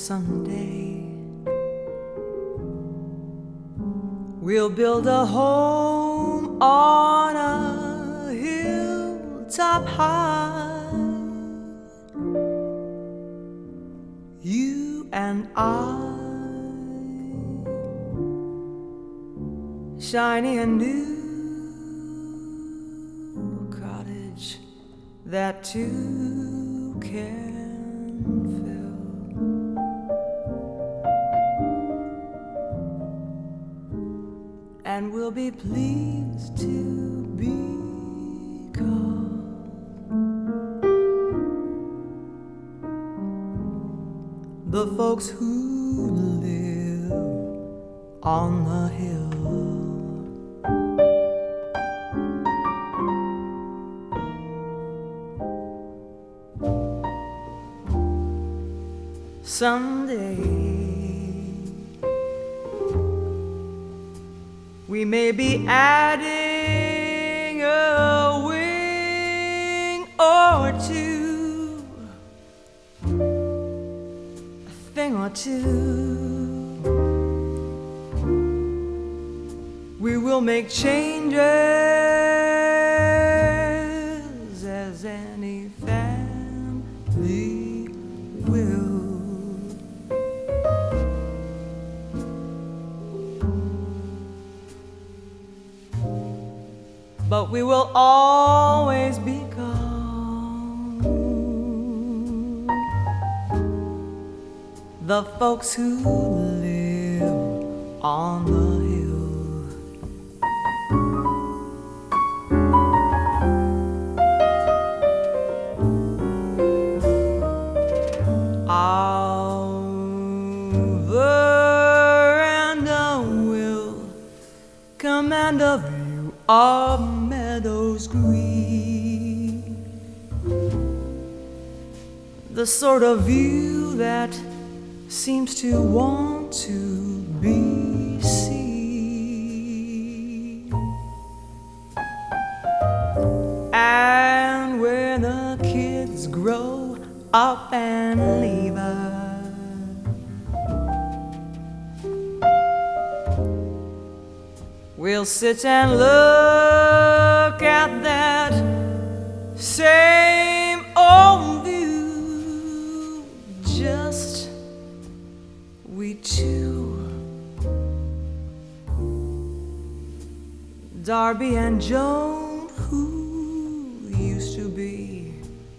Someday we'll build a home on a hilltop high, you and I, shiny and new cottage that two can fill. And we'll be pleased to be called the folks who live on the hill. Someday we may be adding a wing or two, a thing or two. We will make changes as any family will. But we will always be called the folks who live on the hill. Our veranda will command a view of meadows green, the sort of view that seems to want to be seen. And when the kids grow up and leave us, we'll sit and look at that same old view, just we two, Darby and Joan, who used to be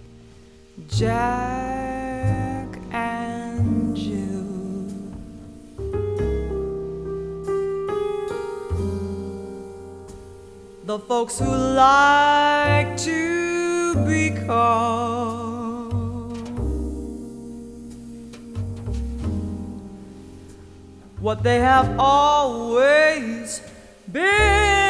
Jack and Jill. The folks who like to be called what they have always been.